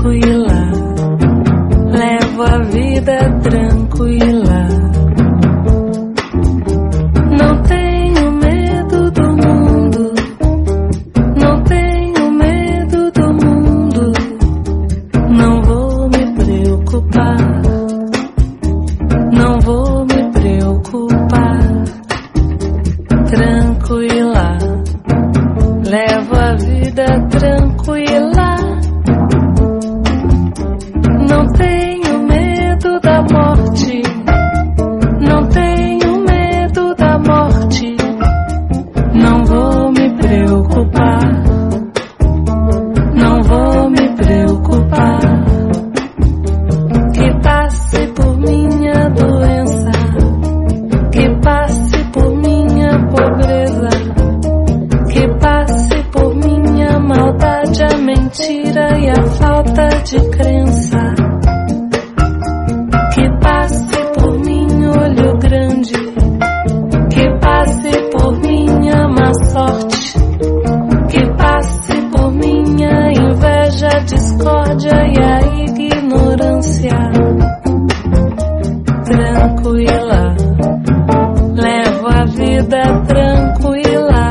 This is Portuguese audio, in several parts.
tranquila, levo a vida tranquila. Não tenho medo do mundo, não tenho medo do mundo. Não vou me preocupar, não vou me preocupar. Tranquila, levo a vida tranquila. Não tenho medo da morte, não tenho medo da morte. Não vou me preocupar, não vou me preocupar. Que passe por minha doença, que passe por minha pobreza, que passe por minha maldade, a mentira e a falta de crença. Que passe por mim olho grande, que passe por minha má sorte, que passe por minha inveja, discórdia e a ignorância. Tranquila, levo a vida tranquila.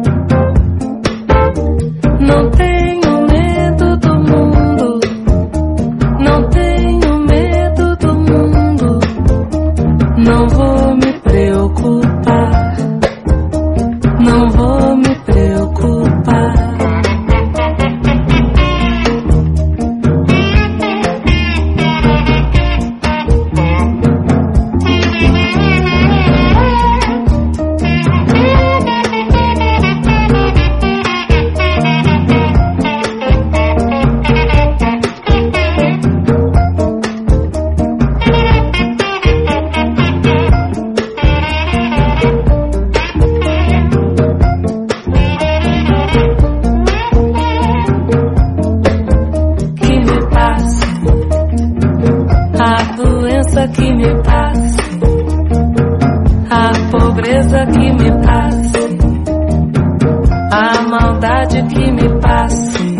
Não tenho medo do mundo, não tenho medo do mundo. Não vou me preocupar, não vou me preocupar. Que me passe, a pobreza que me passe, a maldade que me passe,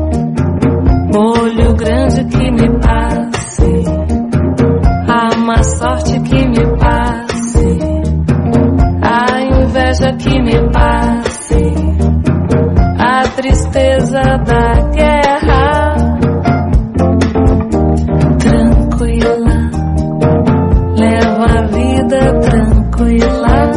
olho grande que me passe, a má sorte que me passe, a inveja que me passe, a tristeza da guerra. Tranquila, levo a vida tranquila.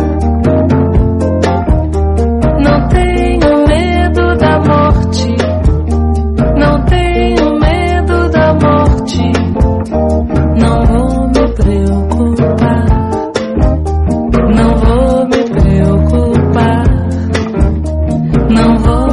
Não tenho medo da morte, não tenho medo da morte. Não vou me preocupar, não vou me preocupar. Não vou